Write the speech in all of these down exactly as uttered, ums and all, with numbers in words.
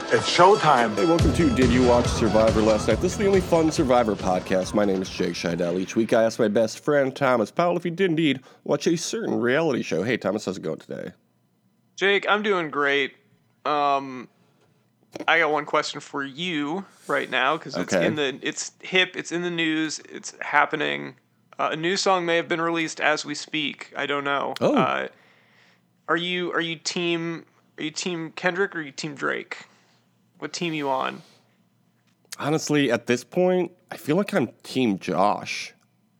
It's showtime. Hey, welcome to Did You Watch Survivor Last Night? This is the only fun Survivor podcast. My name is Jake Scheidel. Each week I ask my best friend, Thomas Powell, if he did indeed watch a certain reality show. Hey, Thomas, how's it going today? Jake, I'm doing great. Um, I got one question for you right now because it's Okay. in the it's hip, it's in the news, it's happening. Uh, a new song may have been released as we speak. I don't know. Oh. Uh, are you are you team are you team Kendrick or are you team Drake? What team you on? Honestly, at this point, I feel like I'm Team Josh.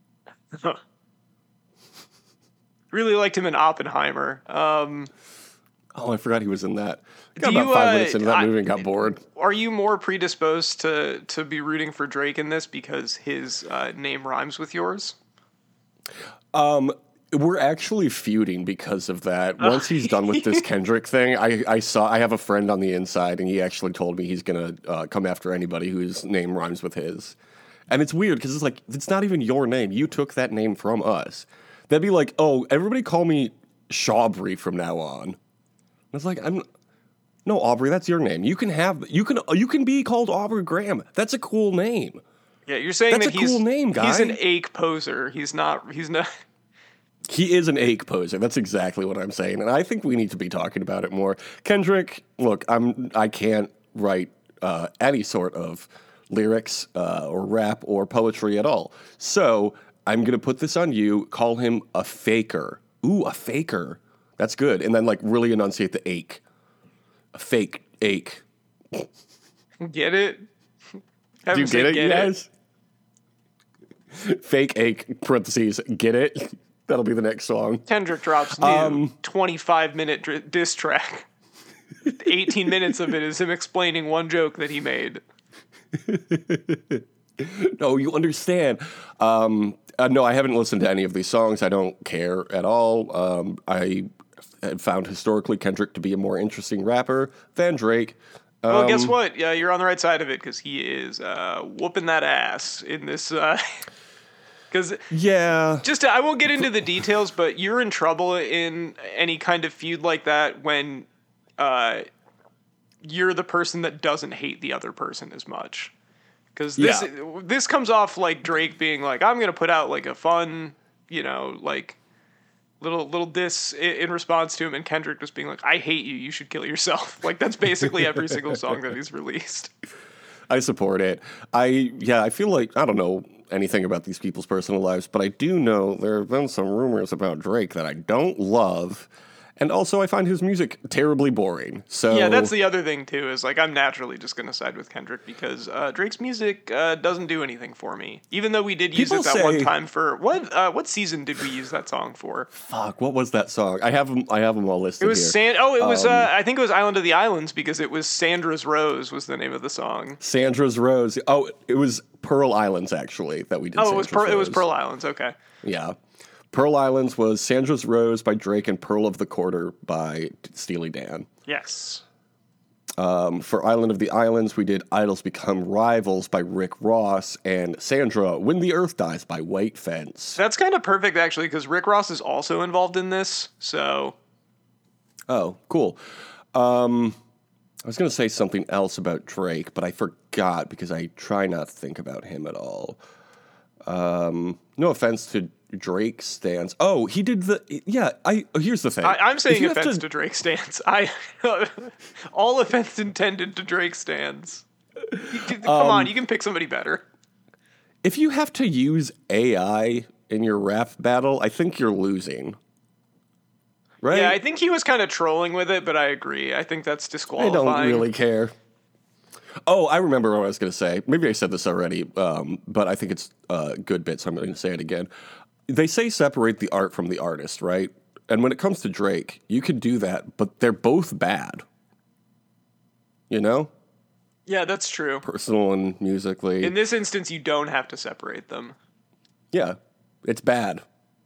Really liked him in Oppenheimer. Um, Oh, I forgot he was in that. Got Do about you, five uh, minutes into that I- movie and got bored. are you more predisposed to to be rooting for Drake in this because his uh, name rhymes with yours? Um, we're actually feuding because of that. Once he's done with this Kendrick thing, I, I saw I have a friend on the inside, and he actually told me he's gonna uh, come after anybody whose name rhymes with his. And it's weird because it's like it's not even your name. You took that name from us. That'd be like, oh, everybody call me Shawbury from now on. It's like I'm. No, Aubrey, that's your name. You can have you can you can be called Aubrey Graham. That's a cool name. Yeah, you're saying That's that a he's cool name, guy. he's an ache poser. He's not. He's not. He is an ache poser. That's exactly what I'm saying, and I think we need to be talking about it more. Kendrick, look, I'm I can't write uh, any sort of lyrics uh, or rap or poetry at all, so I'm gonna put this on you. Call him a faker. Ooh, a faker. That's good, and then like really enunciate the ache. A fake ache. Get it? Have Do you him say, get it, you it? guys? Fake ache, parentheses, get it? That'll be the next song. Kendrick drops new Um, twenty-five minute dr- diss track. eighteen minutes of it is him explaining one joke that he made. No, you understand. Um, uh, no, I haven't listened to any of these songs. I don't care at all. Um, I have found historically Kendrick to be a more interesting rapper than Drake. Um, Well, guess what? Yeah, you're on the right side of it because he is uh, whooping that ass in this. Because Yeah. just to, I won't get into the details, but you're in trouble in any kind of feud like that when uh, you're the person that doesn't hate the other person as much. Because this Yeah. this comes off like Drake being like, I'm gonna put out like a fun, you know, like little little diss in, in response to him, and Kendrick just being like, I hate you, you should kill yourself. Like that's basically every single song that he's released. I support it. I, yeah, I feel like, I don't know anything about these people's personal lives, but I do know there have been some rumors about Drake that I don't love. And also, I find his music terribly boring. So Yeah, that's the other thing too. Is like I'm naturally just gonna side with Kendrick because uh, Drake's music uh, doesn't do anything for me. Even though we did use People it that one say- time for what? Uh, what season did we use that song for? Fuck, what was that song? I have them. I have them all listed It was here. San. Oh, it was. Um, uh, I think it was Island of the Islands because it was Sandra's Rose was the name of the song. Sandra's Rose. Oh, it was Pearl Islands actually that we did. Oh, it was Sandra's Pearl, it was Rose. Pearl Islands. Okay. Yeah. Pearl Islands was Sandra's Rose by Drake and Pearl of the Quarter by Steely Dan. Yes. Um, for Island of the Islands, we did Idols Become Rivals by Rick Ross and Sandra, When the Earth Dies by White Fence. That's kind of perfect actually because Rick Ross is also involved in this. So Oh, cool. Um, I was going to say something else about Drake, but I forgot because I try not to think about him at all. Um, no offense to Drake stans. Oh, he did the yeah. I here's the thing. I, I'm If saying you have offense to, Drake stands. I all offense intended to Drake stands. You- you- Come Um, on, you can pick somebody better. If you have to use A I in your rap battle, I think you're losing. Right? Yeah, I think he was kind of trolling with it, but I agree. I think that's I disqualifying. don't really care. Oh, I remember what I was going to say. Maybe I said this already, um, but I think it's a good bit, so I'm going to say it again. They say separate the art from the artist, right? And when it comes to Drake, you can do that, but they're both bad. You know? Yeah, that's true. Personal and musically. In this instance, you don't have to separate them. Yeah, it's bad.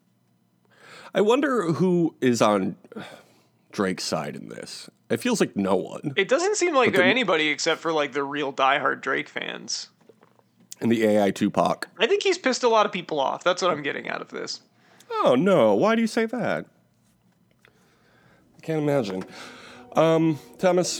I wonder who is on Drake's side in this. It feels like no one. It doesn't seem like But the- anybody except for like the real diehard Drake fans. In the A I Tupac. I think he's pissed a lot of people off. That's what I'm getting out of this. Oh, no. Why do you say that? I can't imagine. Um, Thomas,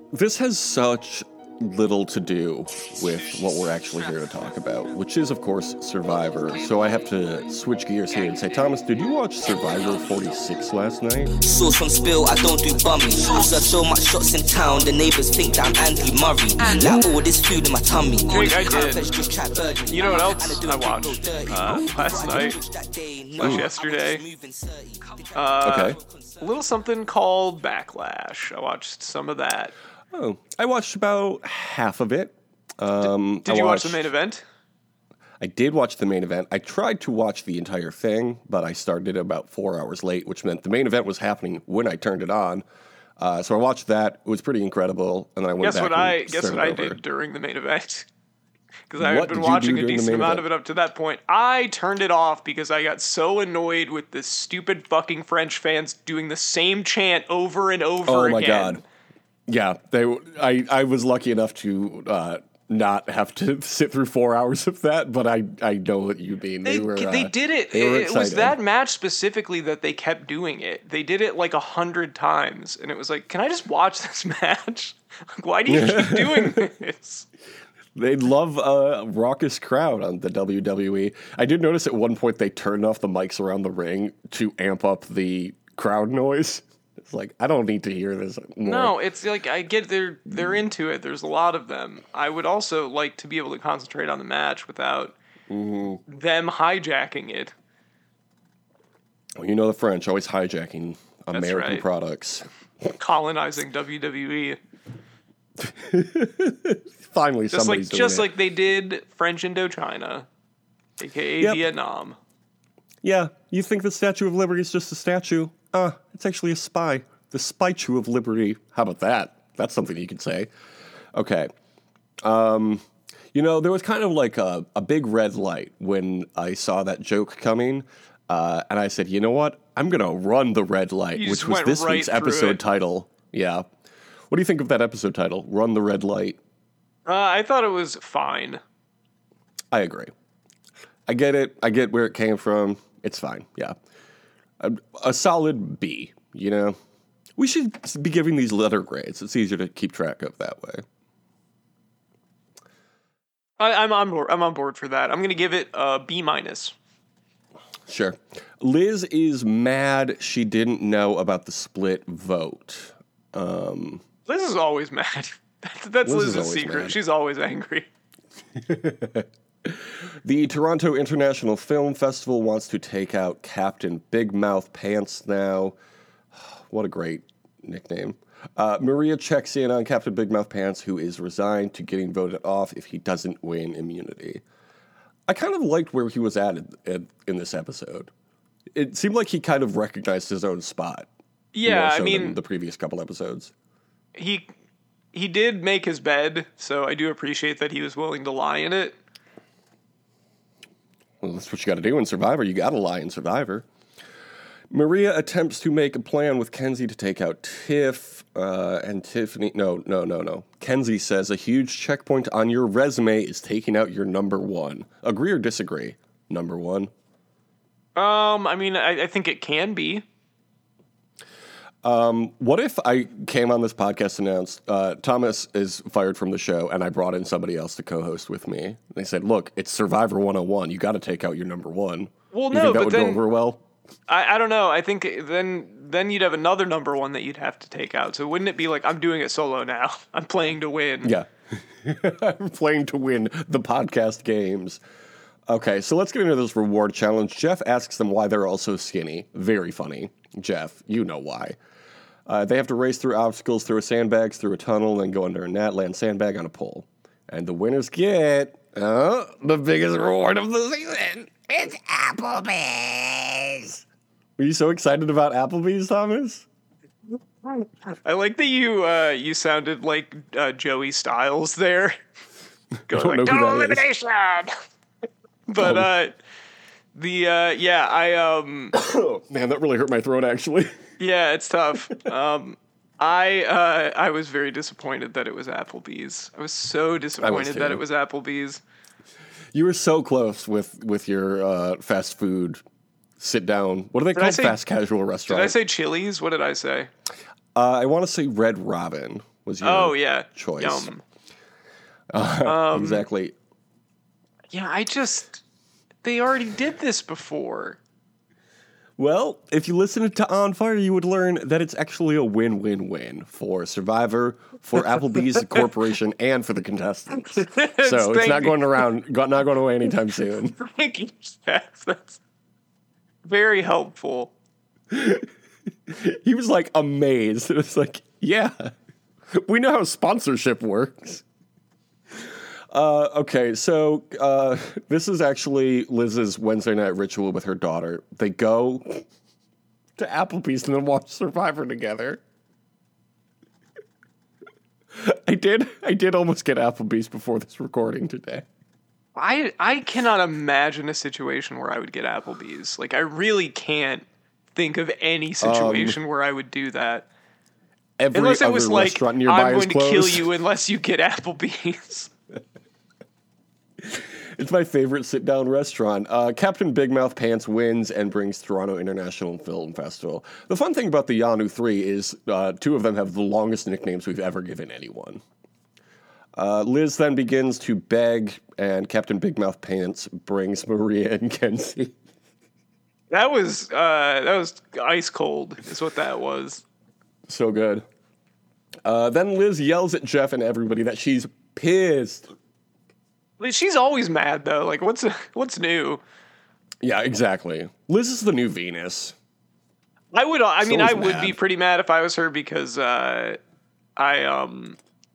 This has such little to do with what we're actually here to talk about, which is, of course, Survivor. So I have to switch gears here and say, Thomas, did you watch Survivor forty-six last night? Sauce on spill, I don't do bummy. I serve so much shots in town, the neighbors think that I'm Andy Murray. Like all this food in my tummy. Jake, I did. You know what else I watched uh, last night? Slash yesterday. Uh, Okay. A little something called Backlash. I watched some of that. Oh, I watched about half of it. Um, Did I you watched, watch the main event? I did watch the main event. I tried to watch the entire thing, but I started about four hours late, which meant the main event was happening when I turned it on. Uh, so I watched that. It was pretty incredible, and then I went Guess back what and I guess what started I over. did during the main event. Because I had What been did you do watching a during the decent main amount event? of it up to that point. I turned it off because I got so annoyed with the stupid fucking French fans doing the same chant over and over Oh again. my god! Yeah, they. I I was lucky enough to uh, not have to sit through four hours of that, but I I know what you mean. They, They, were. they uh, did it. they were It, it was excited. that match specifically that they kept doing it. They did it like a hundred times, and it was like, can I just watch this match? Like, why do you keep doing this? They love a raucous crowd on the W W E. I did notice at one point they turned off the mics around the ring to amp up the crowd noise. It's like, I don't need to hear this more. No, it's like I get they're they're into it. There's a lot of them. I would also like to be able to concentrate on the match without Mm-hmm. them hijacking it. Well, you know the French, always hijacking American right. products. Colonizing W W E. Finally, Just like somebody's doing just it. like they did French Indochina, aka Yep. Vietnam. Yeah, you think the Statue of Liberty is just a statue? Uh, it's actually a spy. The Spy-Chew of Liberty. How about that? That's something you could say. Okay. Um, you know, there was kind of like a, a big red light when I saw that joke coming. Uh, and I said, you know what? I'm going to run the red light, You which just was went this right week's through episode it. title. Yeah. What do you think of that episode title? Run the red light. Uh, I thought it was fine. I agree. I get it. I get where it came from. It's fine. Yeah. A, a solid B, you know? We should be giving these letter grades. It's easier to keep track of that way. I, I'm on board. I'm on board for that. I'm gonna give it a B minus. Sure. Liz is mad she didn't know about the split vote. Um, Liz is always mad. That's, that's Liz is Liz's always secret. mad. She's always angry. the Toronto International Film Festival wants to take out Captain Big Mouth Pants now. What a great nickname. Uh, Maria checks in on Captain Big Mouth Pants, who is resigned to getting voted off if he doesn't win immunity. I kind of liked where he was at in, in, in this episode. It seemed like he kind of recognized his own spot. Yeah, more so I than mean, the previous couple episodes. he he did make his bed, so I do appreciate that he was willing to lie in it. Well, that's what you got to do in Survivor. You got to lie in Survivor. Maria attempts to make a plan with Kenzie to take out Tiff, uh, and Tiffany... No, no, no, no. Kenzie says a huge checkpoint on your resume is taking out your number one. Agree or disagree? Number one. Um, I mean, I, I think it can be. What if I came on this podcast and announced uh, Thomas is fired from the show and I brought in somebody else to co-host with me? They said, look, it's Survivor one oh one. You got to take out your number one. Well, you no, think that but would then go over well? I, I don't know. I think then then you'd have another number one that you'd have to take out. So wouldn't it be like, I'm doing it solo now. I'm playing to win. Yeah. I'm playing to win the podcast games. Okay, so let's get into this reward challenge. Jeff asks them why they're all so skinny. Very funny. Jeff, you know why. Uh, they have to race through obstacles, through sandbags, through a tunnel, then go under a net, land sandbag on a pole. And the winners get uh, the biggest reward of the season. It's Applebee's. Were you so excited about Applebee's, Thomas? I like that you uh, you sounded like uh, Joey Styles there. Going don't like, know who "Total that is." elimination. But Oh. uh, the uh, yeah, I um Oh, man, that really hurt my throat, actually. yeah, it's tough. Um, I uh, I was very disappointed that it was Applebee's. I was so disappointed that too. it was Applebee's. You were so close with, with your uh, fast food sit down. What are they I called? say- Fast casual Did restaurant. I say Chili's? What did I say? Uh, I want to say Red Robin was your Oh yeah, choice. Yum. Uh, Um, exactly. Yeah, I just they already did this before. Well, if you listen to On Fire, you would learn that it's actually a win-win-win for Survivor, for Applebee's Corporation, and for the contestants. So it's not going around, not going away anytime soon. Thank you, Steph. That's very helpful. He was like amazed. It was like, yeah, we know how sponsorship works. Uh, okay, so uh, this is actually Liz's Wednesday night ritual with her daughter. They go to Applebee's and then watch Survivor together. I did, I did almost get Applebee's before this recording today. I I cannot imagine a situation where I would get Applebee's. Like, I really can't think of any situation um, where I would do that. Every unless it was other like, restaurant nearby I'm going is to kill closed. you unless you get Applebee's. It's my favorite sit-down restaurant. Uh, Captain Big Mouth Pants wins and brings Toronto International Film Festival. The fun thing about the Yanu three is uh, two of them have the longest nicknames we've ever given anyone. Uh, Liz then begins to beg, and Captain Big Mouth Pants brings Maria and Kenzie. That was uh, that was ice cold, is what that was. So good. Uh, then Liz yells at Jeff and everybody that she's pissed. She's always mad though. Like, what's what's new? Yeah, exactly. Liz is the new Venus. I would. I She's mean, I always would mad. be pretty mad if I was her because uh, I um,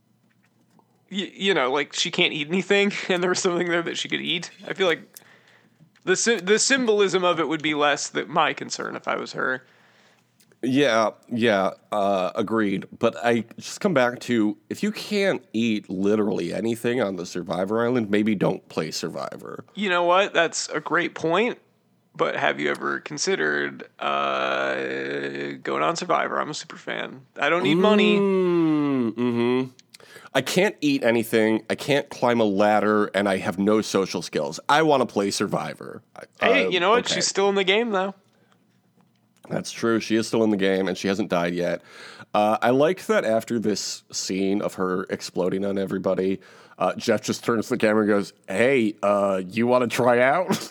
y- you know, like she can't eat anything, and there was something there that she could eat. I feel like the sy- the symbolism of it would be less that my concern if I was her. Yeah, yeah, uh, agreed. But I just come back to, if you can't eat literally anything on the Survivor Island, maybe don't play Survivor. You know what? That's a great point. But have you ever considered uh, going on Survivor? I'm a super fan. I don't need money. Mm-hmm. I can't eat anything. I can't climb a ladder, and I have no social skills. I want to play Survivor. Hey, uh, you know what? okay. She's still in the game, though. That's true. She is still in the game, and she hasn't died yet. Uh, I like that after this scene of her exploding on everybody, uh, Jeff just turns to the camera and goes, hey, uh, you want to try out?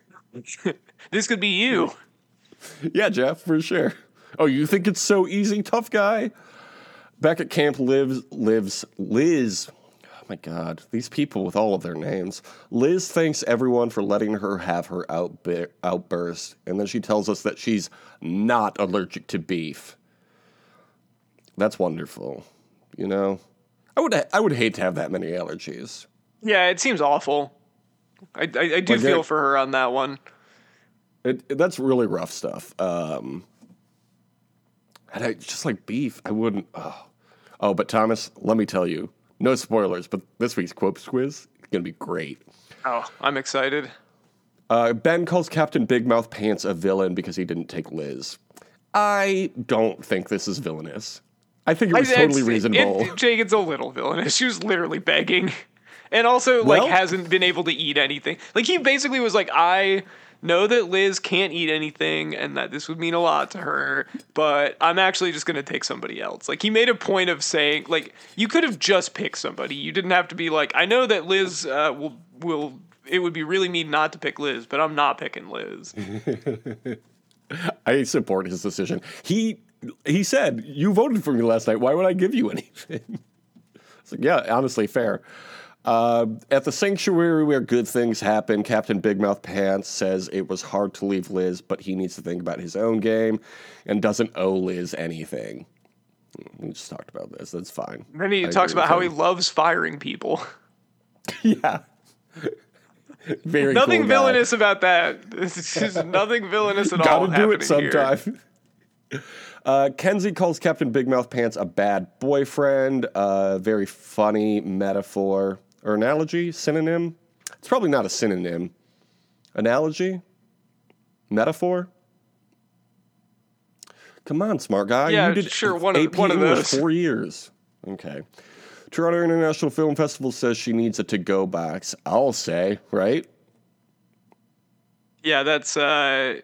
This could be you. Yeah, Jeff, for sure. Oh, you think it's so easy, tough guy? Back at camp lives, lives Liz. Oh, my God. These people with all of their names. Liz thanks everyone for letting her have her outbi- outburst, and then she tells us that she's not allergic to beef. That's wonderful. You know? I would I would hate to have that many allergies. Yeah, it seems awful. I, I, I do Like, feel it- for her on that one. It, it- that's really rough stuff. Um, and I just like beef. I wouldn't. Oh. oh, but Thomas, let me tell you, no spoilers, but this week's Quotes quiz is gonna be great. Oh, I'm excited. Uh, Ben calls Captain Big Mouth Pants a villain because he didn't take Liz. I don't think this is villainous. I think it was I- totally it's- reasonable. It, Jake, it's a little villainous. She was literally begging. And also, Well- like, hasn't been able to eat anything. Like, he basically was like, I know that Liz can't eat anything and that this would mean a lot to her, but I'm actually just going to take somebody else. Like, he made a point of saying, like, you could have just picked somebody. You didn't have to be like, I know that Liz uh, will, will, it would be really mean not to pick Liz, but I'm not picking Liz. I support his decision. He he said, you voted for me last night. Why would I give you anything? It's like, yeah, honestly, fair. Uh, at the sanctuary where good things happen, Captain Big Mouth Pants says it was hard to leave Liz, but he needs to think about his own game and doesn't owe Liz anything. We just talked about this. That's fine. Then he I talks agree about how with he loves firing people. him. Yeah. Very Nothing cool guy. villainous about that. It's just nothing villainous at all. Gotta do it happening here. sometime. Uh, Kenzie calls Captain Big Mouth Pants a bad boyfriend. Uh, very funny metaphor or analogy, synonym. It's probably not a synonym. Analogy, metaphor. Come on, smart guy. Yeah, you did sure, one of- A P one of English those. four years. Okay. Toronto International Film Festival says she needs a to-go box. I'll say, right? Yeah, that's uh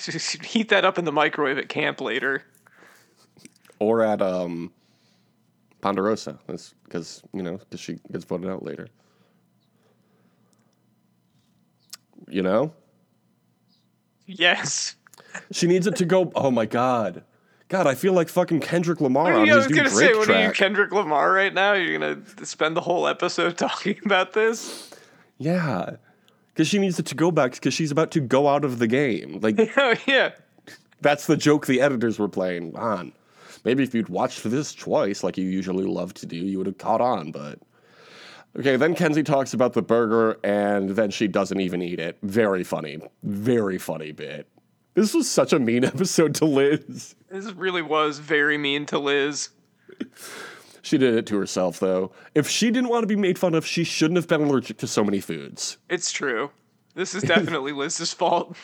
heat that up in the microwave at camp later. Or at um Ponderosa. That's because, you know, because she gets voted out later. You know? Yes. She needs it to go. Oh my God. God, I feel like fucking Kendrick Lamar on I his was new gonna Drake say, what track. are you, Kendrick Lamar, right now? You're gonna spend the whole episode talking about this? Yeah. Because she needs it to go back because she's about to go out of the game. Like, Oh, yeah. that's the joke the editors were playing on. Maybe if you'd watched this twice, like you usually love to do, you would have caught on, but... Okay, then Kenzie talks about the burger, and then she doesn't even eat it. Very funny. Very funny bit. This was such a mean episode to Liz. This really was very mean to Liz. She did it to herself, though. If she didn't want to be made fun of, she shouldn't have been allergic to so many foods. It's true. This is definitely Liz's fault.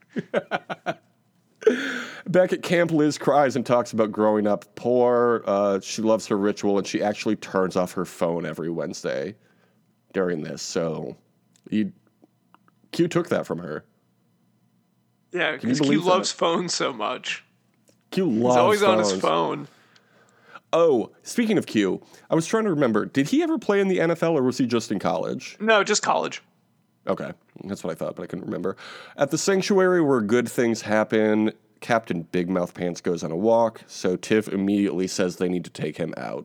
Back at camp, Liz cries and talks about growing up poor. Uh, she loves her ritual, and she actually turns off her phone every Wednesday during this. So, you, Q took that from her. Yeah, because Q believe loves that? phones so much. Q loves He's always on phones. his phone. Oh, speaking of Q, I was trying to remember, did he ever play in the N F L, or was he just in college? No, just college. Okay, that's what I thought, but I couldn't remember. At the sanctuary where good things happen, Captain Big Mouth Pants goes on a walk, so Tiff immediately says they need to take him out.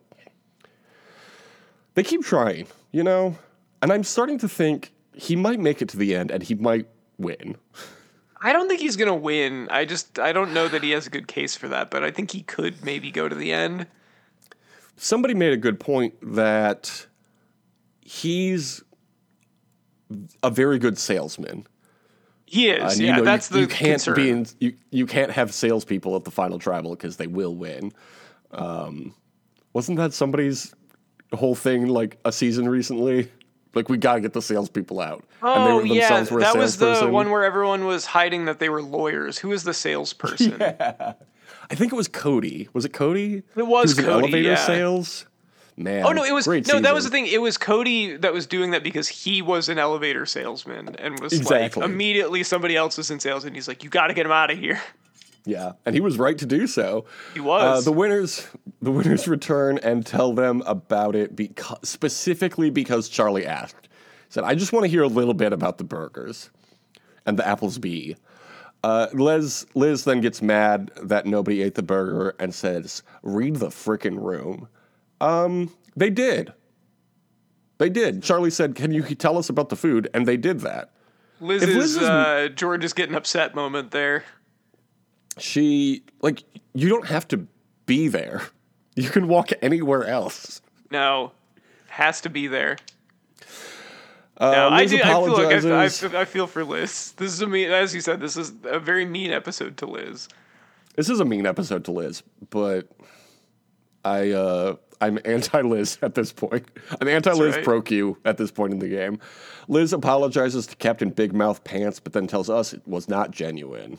They keep trying, you know? And I'm starting to think he might make it to the end, and he might win. I don't think he's gonna win. I just I don't know that he has a good case for that, but I think he could maybe go to the end. Somebody made a good point that he's a very good salesman. He is, And, yeah. you know, that's you, the you can't concern. be in, you you can't have salespeople at the final tribal because they will win. Um, wasn't that somebody's whole thing like a season recently? Like, we gotta get the salespeople out. Oh, and they were, yeah, themselves were a that was the salesperson. one where everyone was hiding that they were lawyers. Who was the salesperson? Yeah. I think it was Cody. Was it Cody? It was Who in Cody, elevator yeah. sales. Man. Oh no, it was great no. That was the season. thing. It was Cody that was doing that because he was an elevator salesman and was Exactly. like immediately somebody else was in sales and he's like, "You got to get him out of here." Yeah, and he was right to do so. He was. Uh, the winners, the winners return and tell them about it, because, specifically because Charlie asked. He said, "I just want to hear a little bit about the burgers and the Applesby." Uh, Liz, Liz then gets mad that nobody ate the burger and says, "Read the frickin' room." Um, they did. They did. Charlie said, "Can you tell us about the food?" And they did that. Liz's If Liz is- uh, George is getting upset moment there. She, like, you don't have to be there. You can walk anywhere else. No, has to be there. Uh, No, I Liz do. I feel like I, I, apologizes. feel- I feel for Liz. This is a mean, as you said. This is a very mean episode to Liz. This is a mean episode to Liz, but I, uh, I'm anti-Liz at this point. I'm anti-Liz right. pro Q at this point in the game. Liz apologizes to Captain Big Mouth Pants, but then tells us it was not genuine.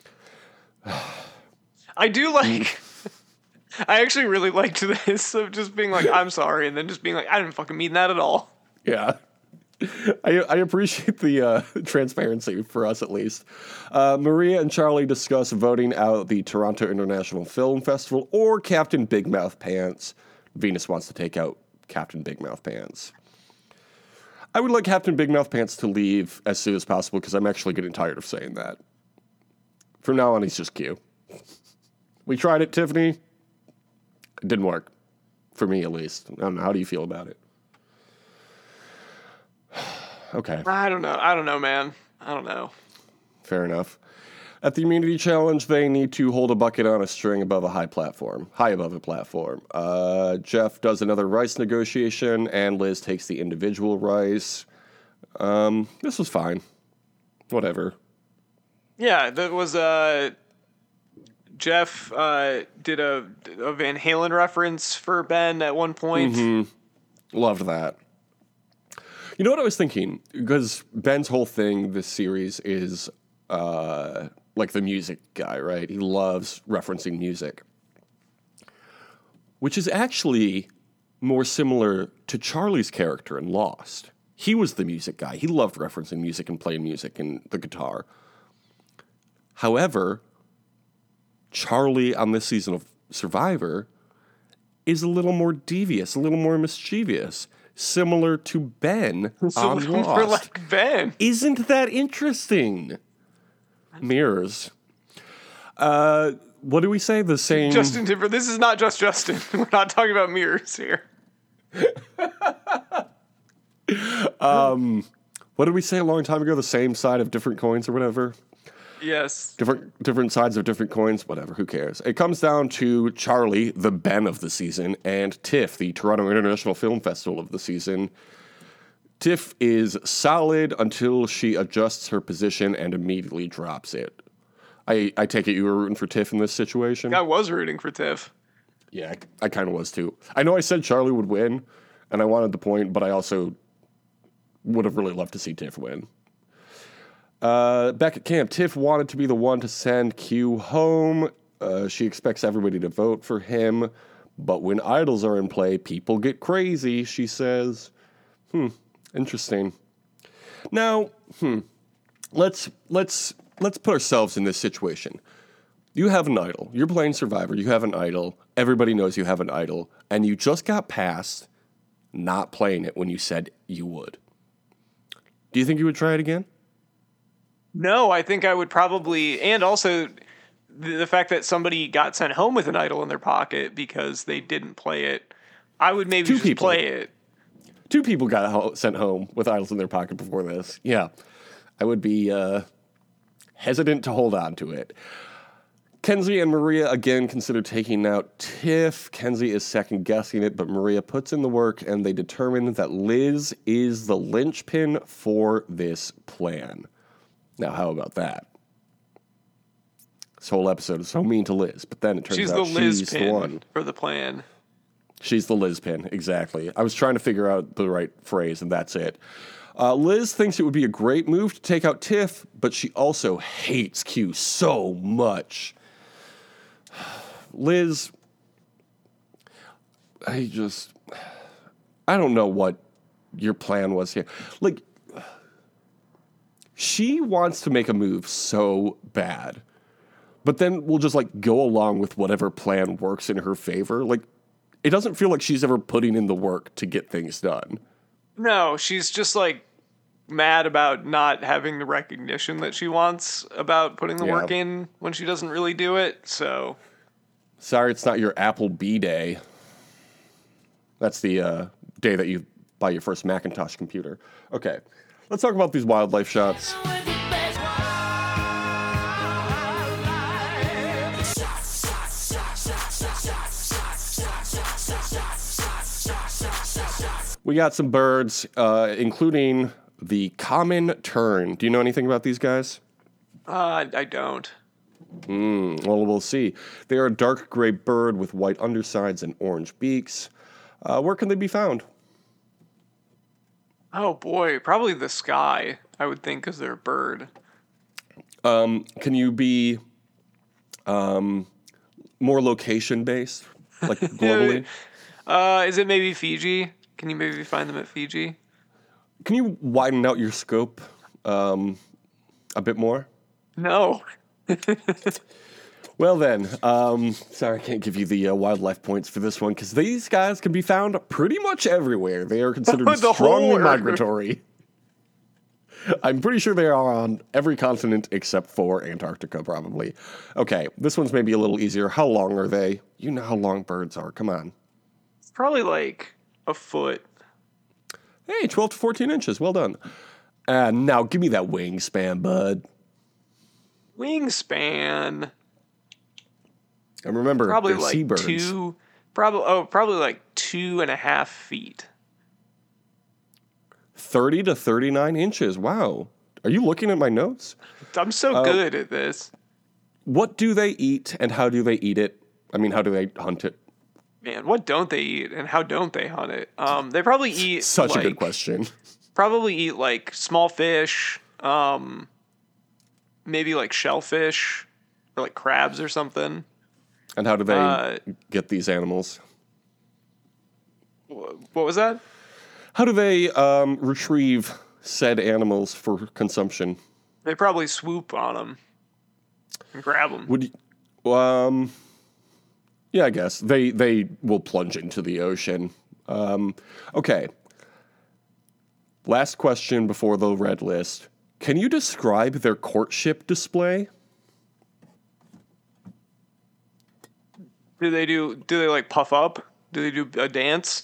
I do like. I actually really liked this of just being like, "I'm sorry," and then just being like, "I didn't fucking mean that at all." Yeah. I, I appreciate the uh, transparency for us, at least. Uh, Maria and Charlie discuss voting out the Toronto International Film Festival or Captain Big Mouth Pants. Venus wants to take out Captain Big Mouth Pants. I would like Captain Big Mouth Pants to leave as soon as possible because I'm actually getting tired of saying that. From now on, he's just Q. We tried it, Tiffany. It didn't work. For me, at least. I don't know. How do you feel about it? Okay. I don't know. I don't know, man. I don't know. Fair enough. At the immunity challenge, they need to hold a bucket on a string above a high platform, high above a platform. Uh, Jeff does another rice negotiation, and Liz takes the individual rice. Um, this was fine. Whatever. Yeah, that was uh, Jeff uh, did a, a Van Halen reference for Ben at one point. Mm-hmm. Loved that. You know what I was thinking? Because Ben's whole thing this series is uh, like the music guy, right? He loves referencing music. Which is actually more similar to Charlie's character in Lost. He was the music guy. He loved referencing music and playing music and the guitar. However, Charlie on this season of Survivor is a little more devious, a little more mischievous, similar to Ben So on we're Lost. like Ben. Isn't that interesting? Mirrors. Uh, what do we say? The same. Justin Timberlake. This is not just Justin. We're not talking about mirrors here. um, what did we say a long time ago? The same side of different coins or whatever. Yes. Different different sides of different coins, whatever, who cares? It comes down to Charlie, the Ben of the season, and TIFF, the Toronto International Film Festival of the season. TIFF is solid until she adjusts her position and immediately drops it. I, I take it you were rooting for TIFF in this situation? I was rooting for Tiff. Yeah, I, I kind of was too. I know I said Charlie would win, and I wanted the point, but I also would have really loved to see TIFF win. Uh, back at camp, Tiff wanted to be the one to send Q home. Uh, she expects everybody to vote for him, but when idols are in play, people get crazy, she says. Hmm, interesting. Now, hmm, let's let's let's put ourselves in this situation. You have an idol. You're playing Survivor. You have an idol. Everybody knows you have an idol, and you just got past not playing it when you said you would. Do you think you would try it again? No, I think I would probably, and also the, the fact that somebody got sent home with an idol in their pocket because they didn't play it, I would maybe Two just people. play it. Two people got ho- sent home with idols in their pocket before this. Yeah, I would be uh, hesitant to hold on to it. Kenzie and Maria again consider taking out Tiff. Kenzie is second guessing it, but Maria puts in the work and they determine that Liz is the linchpin for this plan. Now, how about that? This whole episode is so mean to Liz, but then it turns She's out the Liz she's the pin one. for the plan. She's the Liz pin, exactly. I was trying to figure out the right phrase, and that's it. Uh, Liz thinks it would be a great move to take out Tiff, but she also hates Q so much. Liz, I just, I don't know what your plan was here. Like, she wants to make a move so bad, but then we'll just like go along with whatever plan works in her favor. Like, it doesn't feel like she's ever putting in the work to get things done. No, she's just like mad about not having the recognition that she wants about putting the Yeah. work in when she doesn't really do it. So, Sorry, it's not your Apple B Day. That's the uh, day that you buy your first Macintosh computer. Okay, let's talk about these wildlife shots. We got some birds, uh, including the common tern. Do you know anything about these guys? uh, I don't. Mm, well, we'll see. They are a dark gray bird with white undersides and orange beaks. Uh, where can they be found? Oh boy, probably the sky, I would think, because they're a bird. Um, can you be um, more location-based, like globally? Uh, is it maybe Fiji? Can you maybe find them at Fiji? Can you widen out your scope um, a bit more? No. Well then, um, sorry I can't give you the uh, wildlife points for this one, because these guys can be found pretty much everywhere. They are considered The whole strongly earth. migratory. I'm pretty sure they are on every continent except for Antarctica, probably. Okay, this one's maybe a little easier. How long are they? You know how long birds are. Come on. It's probably like a foot. Hey, twelve to fourteen inches. Well done. And now give me that wingspan, bud. Wingspan. And remember, Probably they're like seabirds. two. Probably oh, probably like two and a half feet. thirty to thirty-nine inches. Wow. Are you looking at my notes? I'm so Uh, good at this. What do they eat and how do they eat it? I mean, how do they hunt it? Man, what don't they eat and how don't they hunt it? Um, they probably eat Such like, a good question. Probably eat like small fish, um, maybe like shellfish or like crabs or something. And how do they Uh, get these animals? Wh- What was that? How do they um, retrieve said animals for consumption? They probably swoop on them and grab them. Would you, um, Yeah, I guess. They they will plunge into the ocean. Um, okay. Last question before the red list. Can you describe their courtship display? Do they do, do they like puff up? Do they do a dance?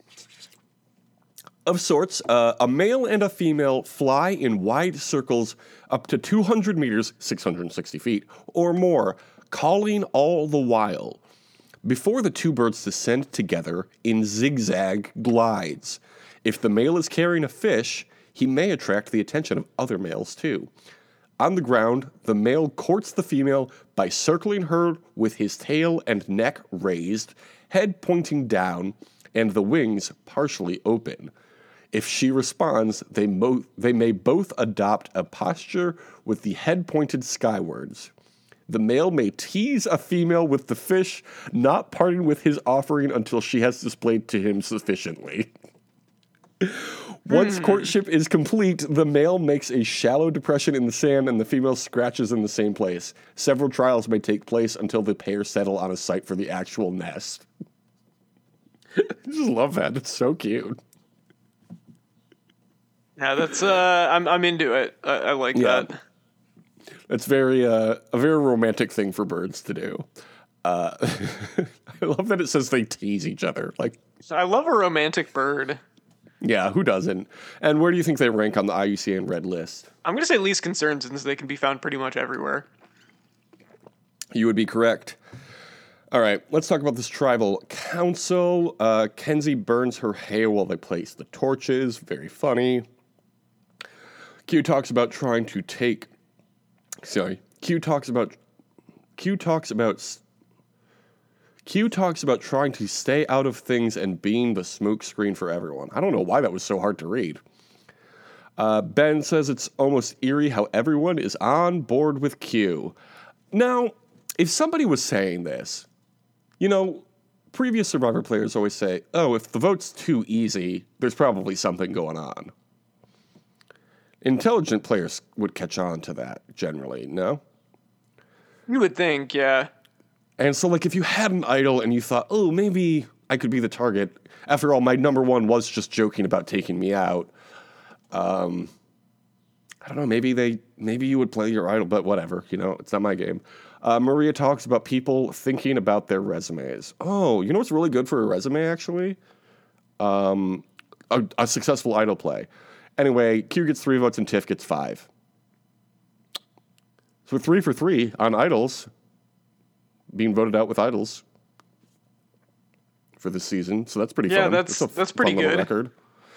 Of sorts. Uh, a male and a female fly in wide circles up to two hundred meters, six hundred sixty feet, or more, calling all the while. Before the two birds descend together in zigzag glides. If the male is carrying a fish, he may attract the attention of other males too. On the ground, the male courts the female by circling her with his tail and neck raised, head pointing down, and the wings partially open. If she responds, they, mo- they may both adopt a posture with the head pointed skywards. The male may tease a female with the fish, not parting with his offering until she has displayed to him sufficiently. Once Hmm. courtship is complete, the male makes a shallow depression in the sand and the female scratches in the same place. Several trials may take place until the pair settle on a site for the actual nest. I just love that. It's so cute. Yeah, that's uh, I'm I'm into it. I, I like Yeah. that. It's very uh, a very romantic thing for birds to do. Uh, I love that it says they tease each other. Like, So I love a romantic bird. yeah, who doesn't? And where do you think they rank on the I U C N Red List? I'm gonna say least concern since they can be found pretty much everywhere. You would be correct. All right, let's talk about this tribal council. Uh, Kenzie burns her hair while they place the torches. Very funny. Q talks about trying to take. Sorry. Q talks about. Q talks about. Q talks about trying to stay out of things and being the smokescreen for everyone. I don't know why that was so hard to read. Uh, Ben says it's almost eerie how everyone is on board with Q. Now, if somebody was saying this, you know, previous Survivor players always say, oh, if the vote's too easy, there's probably something going on. Intelligent players would catch on to that, generally, no? You would think, yeah. And so, like, if you had an idol and you thought, oh, maybe I could be the target. After all, my number one was just joking about taking me out. Um, I don't know, maybe they, maybe you would play your idol, but whatever, you know, it's not my game. Uh, Maria talks about people thinking about their resumes. Oh, you know what's really good for a resume, actually? Um, a, a successful idol play. Anyway, Q gets three votes and Tiff gets five. So we're three for three on idols, being voted out with idols for this season. So that's pretty Yeah, fun. that's- a that's fun pretty little good. Record.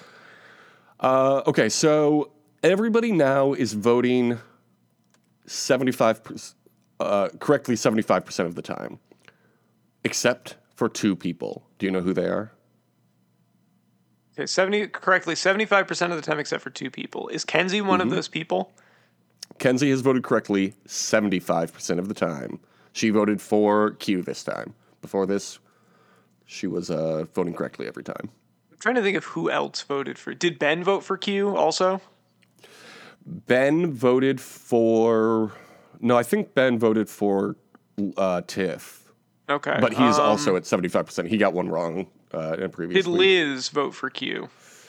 Uh, okay, so everybody now is voting seventy-five percent, uh, correctly seventy-five percent of the time, except for two people. Do you know who they are? Okay, seventy correctly, seventy-five percent of the time except for two people. Is Kenzie one Mm-hmm. of those people? Kenzie has voted correctly seventy-five percent of the time. She voted for Q this time. Before this, she was uh, voting correctly every time. I'm trying to think of who else voted for. Did Ben vote for Q also? Ben voted for. No, I think Ben voted for uh, Tiff, Okay. but he's um, also at seventy-five percent. He got one wrong uh, in a previous Did week. Liz vote for Q?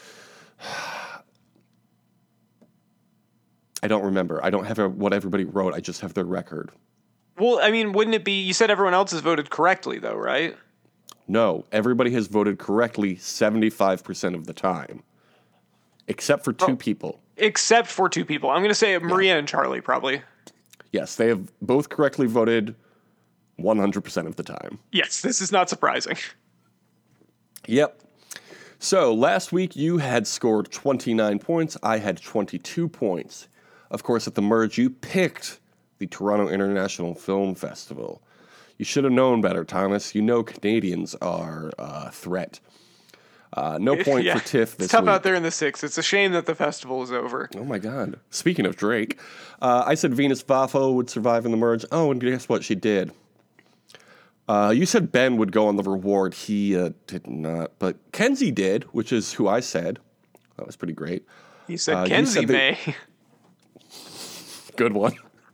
I don't remember. I don't have a, what everybody wrote. I just have their record. Well, I mean, wouldn't it be? You said everyone else has voted correctly, though, right? No, everybody has voted correctly seventy-five percent of the time, except for two Oh. people. Except for two people. I'm going to say Maria and Charlie, probably. Yes, they have both correctly voted one hundred percent of the time. Yes, this is not surprising. Yep. So last week you had scored twenty-nine points. I had twenty-two points. Of course, at the merge, you picked the Toronto International Film Festival. You should have known better, Thomas. You know Canadians are a threat. Uh, no point Yeah, for Tiff this It's tough week. out there in the six. It's a shame that the festival is over. Oh my God. Speaking of Drake, uh, I said Venus Vaffo would survive in the merge. Oh, and guess what? She did. Uh, you said Ben would go on the reward. He uh, did not. But Kenzie did, which is who I said. That was pretty great. He said Uh, you Kenzie said that- May. Good one.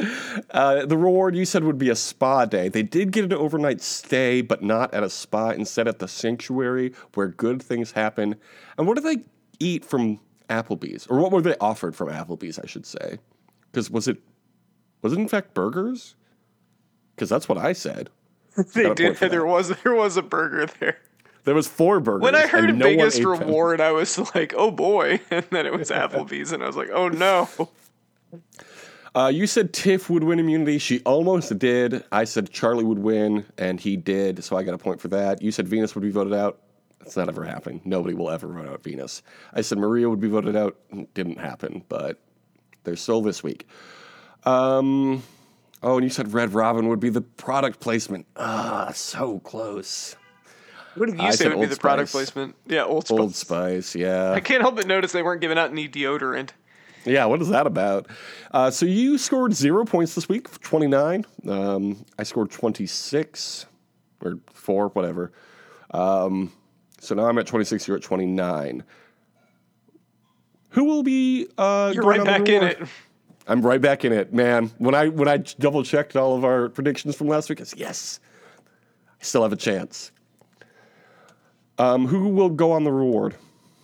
Uh, the reward you said would be a spa day. They did get an overnight stay, but not at a spa. Instead, at the sanctuary where good things happen. And what do they eat from Applebee's? Or what were they offered from Applebee's, I should say? Because was it, was it in fact burgers? Because that's what I said. They did. There was there was a burger there. There was four burgers. When I heard and a no biggest one ate reward, them. I was like, oh boy. And then it was Applebee's, and I was like, oh no. Uh, you said Tiff would win immunity. She almost did. I said Charlie would win, and he did, so I got a point for that. You said Venus would be voted out. That's not ever happening. Nobody will ever vote out Venus. I said Maria would be voted out. Didn't happen, but they're still this week. Um, oh, and you said Red Robin would be the product placement. Ah, so close. What did you I say said would be Old the product Spice. placement? Yeah, Old Spice. Old Spice, yeah. I can't help but notice they weren't giving out any deodorant. Yeah, what is that about? Uh, so you scored zero points this week, twenty-nine. Um, I scored twenty-six, or four, whatever. Um, so now I'm at twenty-six, you're at twenty-nine. Who will be uh, You're going right on the back in reward? it. I'm right back in it, man. When I when I double checked all of our predictions from last week, I said, yes, I still have a chance. Um, who will go on the reward?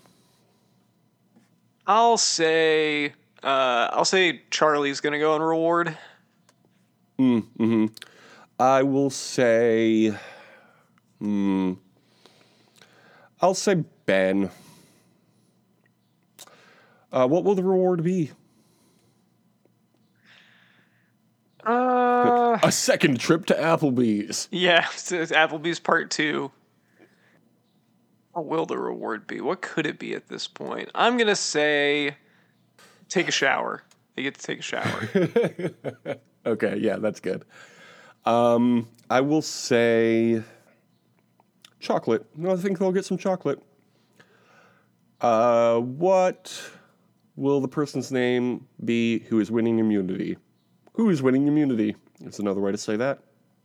I'll say, uh, I'll say Charlie's gonna go on reward. I will say, hmm, I'll say Ben. Uh, what will the reward be? Uh, A second trip to Applebee's. yeah, it's it's Applebee's part two. What will the reward be? What could it be at this point? I'm gonna say, take a shower. They get to take a shower. Okay, yeah, that's good. Um, I will say chocolate. No, I think they'll get some chocolate. Uh, what will the person's name be who is winning immunity? Who is winning immunity? That's another way to say that.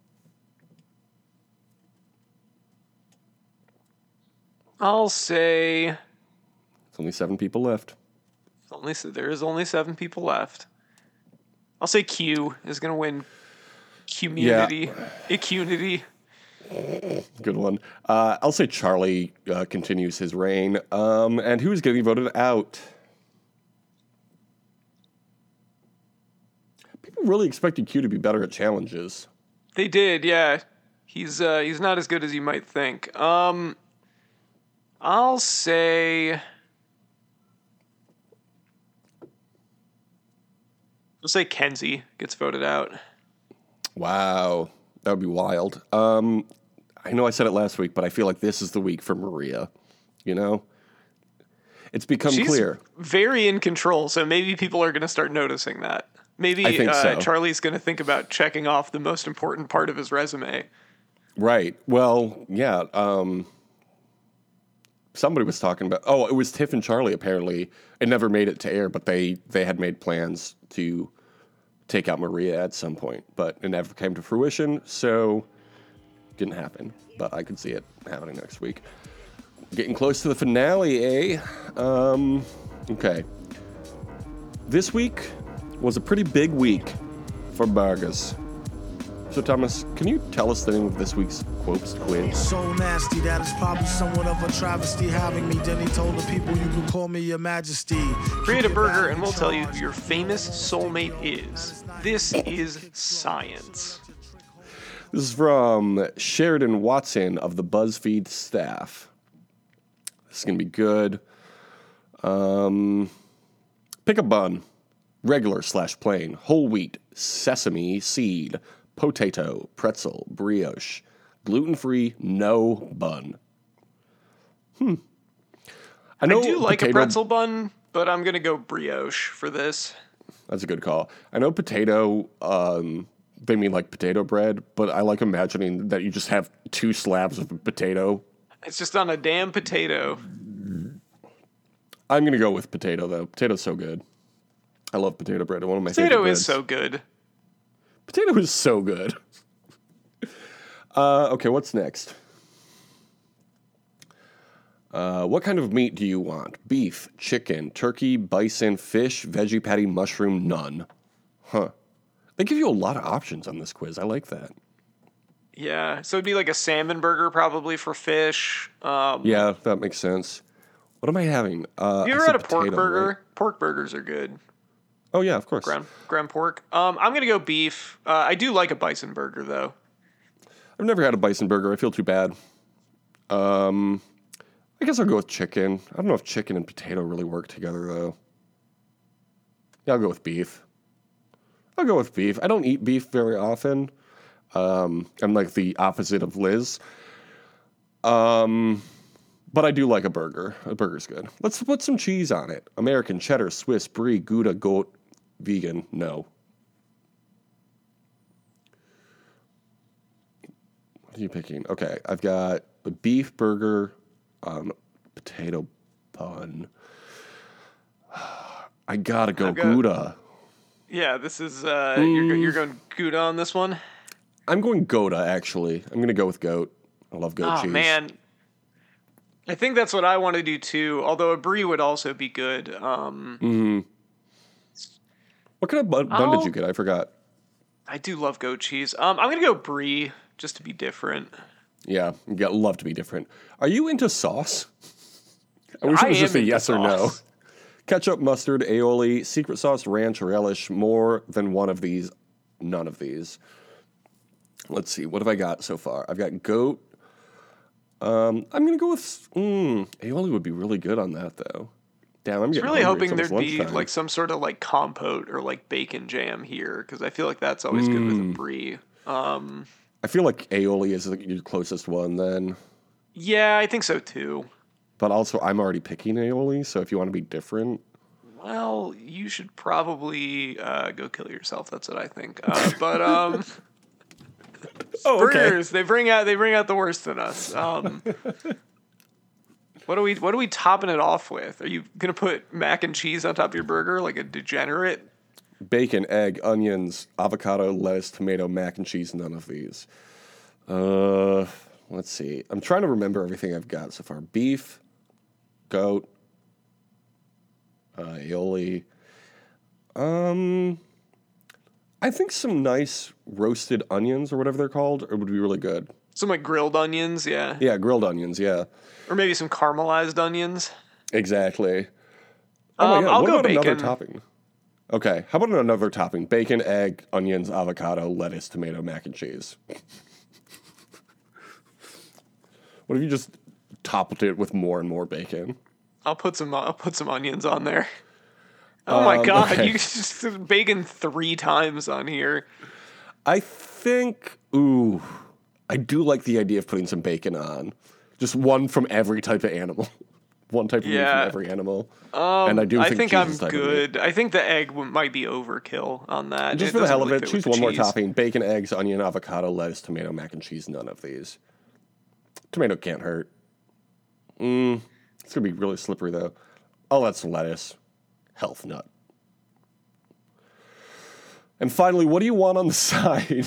I'll say, There's only seven people left. only there is only seven people left. I'll say Q is gonna win. Community, Ecunity. Good one. Uh, I'll say Charlie uh, continues his reign. Um, and who's getting voted out? People really expected Q to be better at challenges. They did, yeah. He's uh, he's not as good as you might think. Um, I'll say. I'll say Kenzie gets voted out. Wow, that would be wild. Um, I know I said it last week, but I feel like this is the week for Maria. You know, it's become She's clear. very in control, so maybe people are going to start noticing that. Maybe I think uh, so. Charlie's going to think about checking off the most important part of his resume. Right. Well, yeah. Um, somebody was talking about. Oh, it was Tiff and Charlie. Apparently, it never made it to air, but they they had made plans to take out Maria at some point, but it never came to fruition, so didn't happen. But I could see it happening next week. Getting close to the finale, eh? Um, okay. This week was a pretty big week for burgers. So, Thomas, can you tell us the name of this week's Quopes quiz? So nasty that it's probably somewhat of a travesty having me. Then he told the people you can call me your majesty. Create a burger and we'll tell you who your famous soulmate is. This is science. This is from Sheridan Watson of the BuzzFeed staff. This is going to be good. Um, pick a bun. Regular slash plain. Whole wheat. Sesame seed. Potato. Pretzel. Brioche. Gluten-free. No bun. Hmm. I I know do like a potato- pretzel bun, but I'm going to go brioche for this. That's a good call. I know potato, um, they mean like potato bread, but I like imagining that you just have two slabs of potato. It's just on a damn potato. I'm going to go with potato, though. Potato's so good. I love potato bread. One of my Potato favorite is breads. so good. Potato is so good. uh, okay, what's next? Uh, what kind of meat do you want? Beef, chicken, turkey, bison, fish, veggie patty, mushroom, none. Huh. They give you a lot of options on this quiz. I like that. Yeah, so it'd be like a salmon burger probably for fish. Um, Yeah, that makes sense. What am I having? Uh, you I ever said had a pork potato, burger? right? Pork burgers are good. Oh, yeah, of course. Ground ground pork. Um, I'm gonna go beef. Uh, I do like a bison burger though. I've never had a bison burger. I feel too bad. Um, I guess I'll go with chicken. I don't know if chicken and potato really work together, though. Yeah, I'll go with beef. I'll go with beef. I don't eat beef very often. Um, I'm like the opposite of Liz. Um, but I do like a burger. A burger's good. Let's put some cheese on it. American, cheddar, Swiss, brie, Gouda, goat, vegan. No. What are you picking? Okay, I've got a beef burger on potato bun. I gotta go I've got- Gouda. Yeah, this is uh, you're go- Mm. you're going Gouda on this one. I'm going Gouda, actually. I'm gonna go with goat. I love goat Oh cheese. man, I think that's what I want to do too. Although a brie would also be good. Um, What kind of bun, bun did I'll- you get? I forgot. I do love goat cheese. Um, I'm gonna go brie just to be different. Yeah, you got love to be different. Are you into sauce? I wish I it was am just a into yes or no. sauce. Ketchup, mustard, aioli, secret sauce, ranch, relish. More than one of these. None of these. Let's see. What have I got so far? I've got goat. Um, I'm gonna go with mm, aioli. Would be really good on that though. Damn, I'm I was getting really hungry. hoping It's there'd almost be lunchtime. like some sort of like compote or like bacon jam here because I feel like that's always good with a Mm. brie. Um, I feel like aioli is like your closest one then. yeah, I think so too. But also, I'm already picking aioli, so if you want to be different, Well, you should probably uh, go kill yourself. That's what I think. Uh, but um, oh, burgers, they bring out they bring out the worst in us. Um, what are we what are we topping it off with? Are you gonna put mac and cheese on top of your burger like a degenerate? Bacon, egg, onions, avocado, lettuce, tomato, mac and cheese. None of these. Uh, let's see. I'm trying to remember everything I've got so far. Beef, goat, uh, aioli. Um, I think some nice roasted onions or whatever they're called it would be really good. Some like grilled onions, yeah, Yeah, grilled onions. Yeah, or maybe some caramelized onions. exactly. Oh my Um, god! I'll what go about another bacon. topping? Okay, how about another topping? Bacon, egg, onions, avocado, lettuce, tomato, mac and cheese. What if you just topped it with more and more bacon? I'll put some I'll put some onions on there. Oh my Um, god, okay. you just bacon three times on here. I think, ooh, I do like the idea of putting some bacon on. Just one from every type of animal. One type of meat Yeah. from every animal. Um, and I do I think, think cheese I'm is type of meat. good. I think the egg w- might be overkill on that. Just It for the doesn't hell of really it, fit choose with one the more cheese. topping. Bacon, eggs, onion, avocado, lettuce, tomato, mac and cheese. None of these. Tomato can't hurt. Mm, it's going to be really slippery, though. Oh, that's lettuce. Health nut. And finally, what do you want on the side?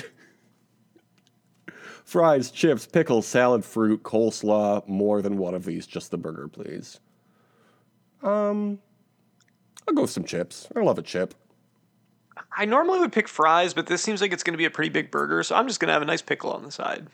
Fries, chips, pickles, salad, fruit, coleslaw. More than one of these. Just the burger, please. Um, I'll go with some chips. I love a chip. I normally would pick fries, but this seems like it's going to be a pretty big burger, so I'm just going to have a nice pickle on the side.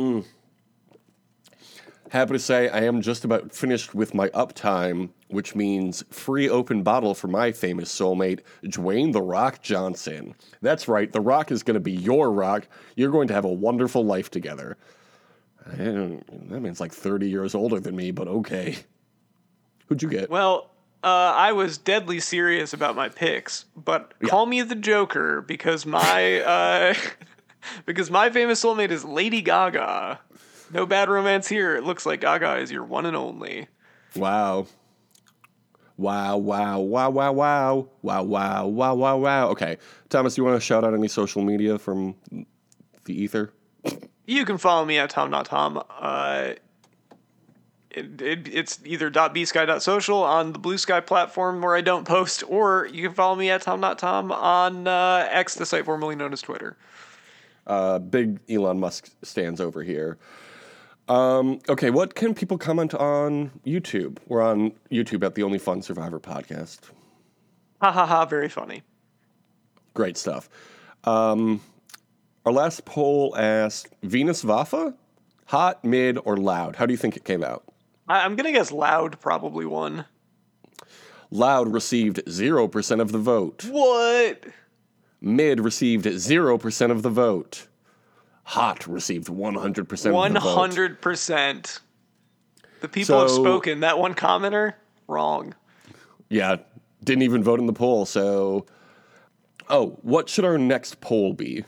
Happy to say I am just about finished with my uptime, which means free open bottle for my famous soulmate, Dwayne The Rock Johnson. That's right, The Rock is going to be your rock. You're going to have a wonderful life together. I don't- That man's like thirty years older than me, but okay. Who'd you get? Well, uh, I was deadly serious about my picks, but call me the Joker because my uh, because my famous soulmate is Lady Gaga. No bad romance here. It looks like Gaga is your one and only. Wow. Wow, wow, wow, wow, wow. Wow, wow, wow, wow, wow. Okay. Thomas, do you want to shout out any social media from the ether? You can follow me at Tom Not Tom. Uh, it, it, it's either .bsky.social on the Blue Sky platform where I don't post, or you can follow me at Tom Not Tom on uh, X, the site formerly known as Twitter. Uh, big Elon Musk stands over here. Um, okay, what can people comment on YouTube? We're on YouTube at the Only Fun Survivor podcast. Ha ha ha, very funny. Great stuff. Um, our last poll asked Venus Vafa, hot, mid, or loud? How do you think it came out? I- I'm gonna guess loud probably won. Loud received zero percent of the vote. What? Mid received zero percent of the vote. Hot received one hundred percent of the vote. one hundred percent. The people have So- spoken. That one commenter, wrong. Yeah, didn't even vote in the poll, so... Oh, what should our next poll be?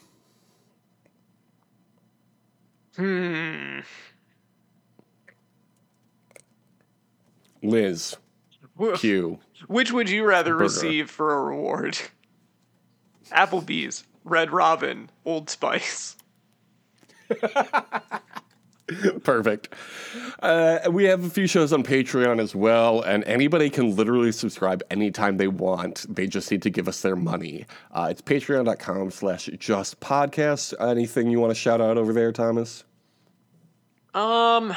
Hmm. Liz, Q. Which would you rather Burger. receive for a reward? Applebee's, Red Robin, Old Spice. Perfect. Uh, we have a few shows on Patreon as well, and anybody can literally subscribe anytime they want. They just need to give us their money. Uh, it's patreon.com slash just podcast. Anything you want to shout out over there, Thomas? Um.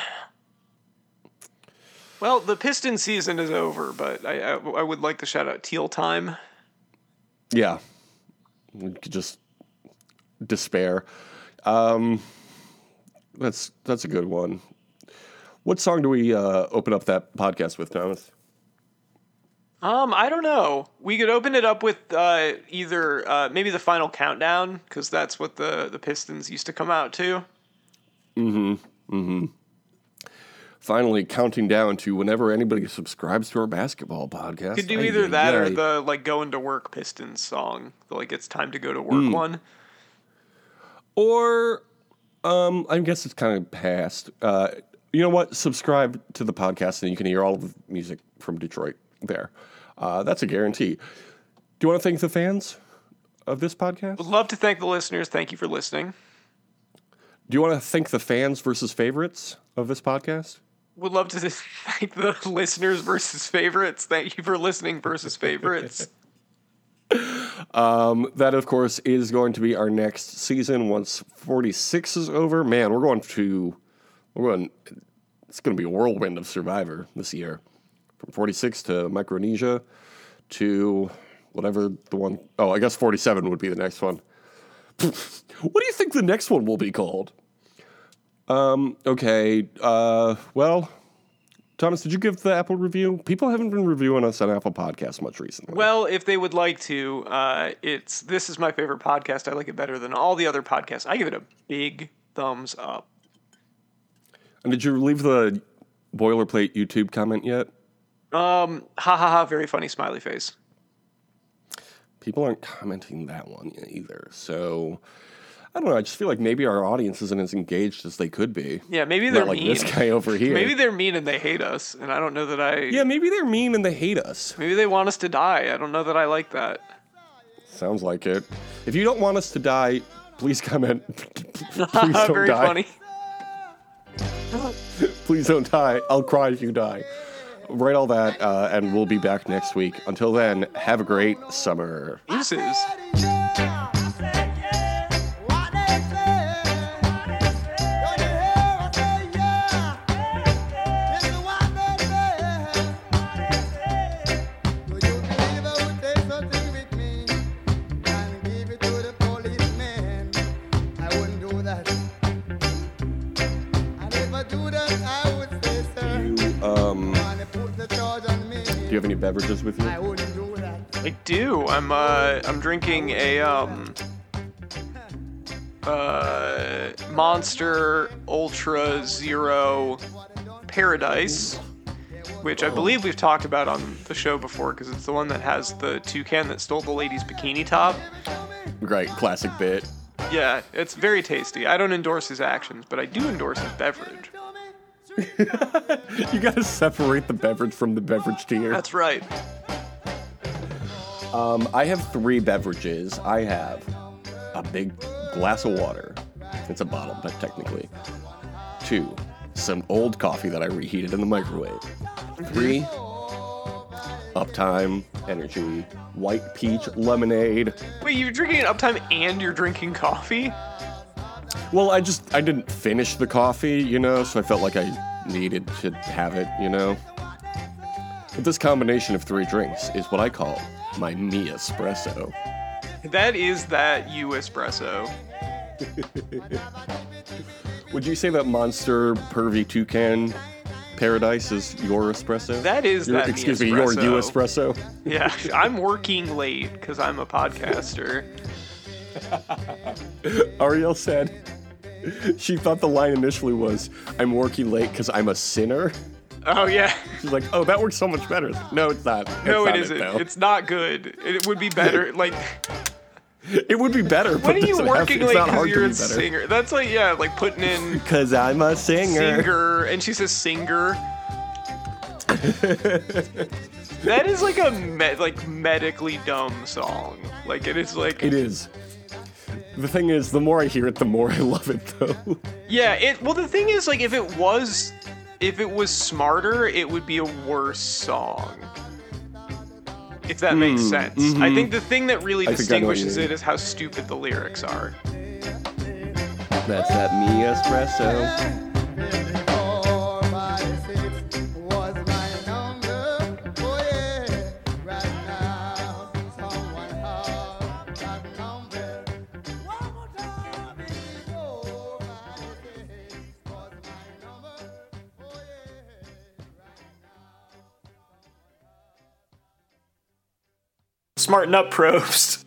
Well, the Piston season is over, but I, I, I would like to shout out Teal Time. Yeah. We could just despair. Um, that's that's a good one. What song do we uh, open up that podcast with, Thomas? Um, I don't know. We could open it up with uh, either uh, maybe the Final Countdown, because that's what the, the Pistons used to come out to. Mm-hmm. Mm-hmm. Finally, counting down to whenever anybody subscribes to our basketball podcast. Could do Ay, either ay, that ay. or the like going to work Pistons song, the like it's time to go to work Mm. one. Or, um, I guess it's kind of past. Uh, you know what? Subscribe to the podcast and you can hear all of the music from Detroit there. Uh, that's a guarantee. Do you want to thank the fans of this podcast? Would love to thank the listeners. Thank you for listening. Do you want to thank the fans versus favorites of this podcast? Would love to thank the listeners versus favorites. Thank you for listening versus favorites. Um, that, of course, is going to be our next season once forty-six is over. Man, we're going to, we're going, it's going to be a whirlwind of Survivor this year. From forty-six to Micronesia to whatever the one, oh, I guess forty-seven would be the next one. What do you think the next one will be called? Um, okay, uh, well, Thomas, did you give the Apple review? People haven't been reviewing us on Apple Podcasts much recently. Well, if they would like to, uh, it's this is my favorite podcast. I like it better than all the other podcasts. I give it a big thumbs up. And did you leave the boilerplate YouTube comment yet? Um, ha ha ha! Very funny smiley face. People aren't commenting that one yet either. So, I don't know. I just feel like maybe our audience isn't as engaged as they could be. Yeah, maybe they're Not like mean. this guy over here. Maybe they're mean and they hate us, and I don't know that I. Yeah, maybe they're mean and they hate us. Maybe they want us to die. I don't know that I like that. Sounds like it. If you don't want us to die, please comment. Please don't Very die. funny. Please don't die. I'll cry if you die. Write all that, uh, and we'll be back next week. Until then, have a great summer. Deuces. Um, do you have any beverages with you? I do. I'm uh I'm drinking a um uh Monster Ultra Zero Paradise, which I believe we've talked about on the show before because it's the one that has the toucan that stole the lady's bikini top. Great, classic bit. Yeah, it's very tasty. I don't endorse his actions, but I do endorse his beverage. You gotta separate the beverage from the beverage tier. That's right. Um, I have three beverages. I have a big glass of water. It's a bottle, but technically. Two, some old coffee that I reheated in the microwave. Three, Uptime Energy White Peach Lemonade. Wait, you're drinking an Uptime and you're drinking coffee? Well, I just, I didn't finish the coffee, you know, so I felt like I needed to have it, you know. But this combination of three drinks is what I call my me espresso. That is that you espresso. Would you say that Monster Pervy Toucan Paradise is your espresso? That is your, that excuse me me, your espresso. you espresso. Yeah, I'm working late because I'm a podcaster. Ariel said she thought the line initially was, "I'm working late because I'm a sinner." Oh yeah. She's like, "Oh, that works so much better." No, it's not. That's No, not it isn't. though. It's not good. It would be better. Like, It would be better. when but are you doesn't have working to- it's late not hard because to you're be a better. singer? That's like, yeah, like putting in Cause I'm a singer. singer, and she says singer. That is like a me- like medically dumb song. Like it is like It is. The thing is, the more I hear it, the more I love it, though. yeah. It well, the thing is, like if it was if it was smarter, it would be a worse song. If that makes sense. mm-hmm. I think the thing that really I think I know what you distinguishes mean. it is how stupid the lyrics are. That's that me espresso. Smarten up, Probst.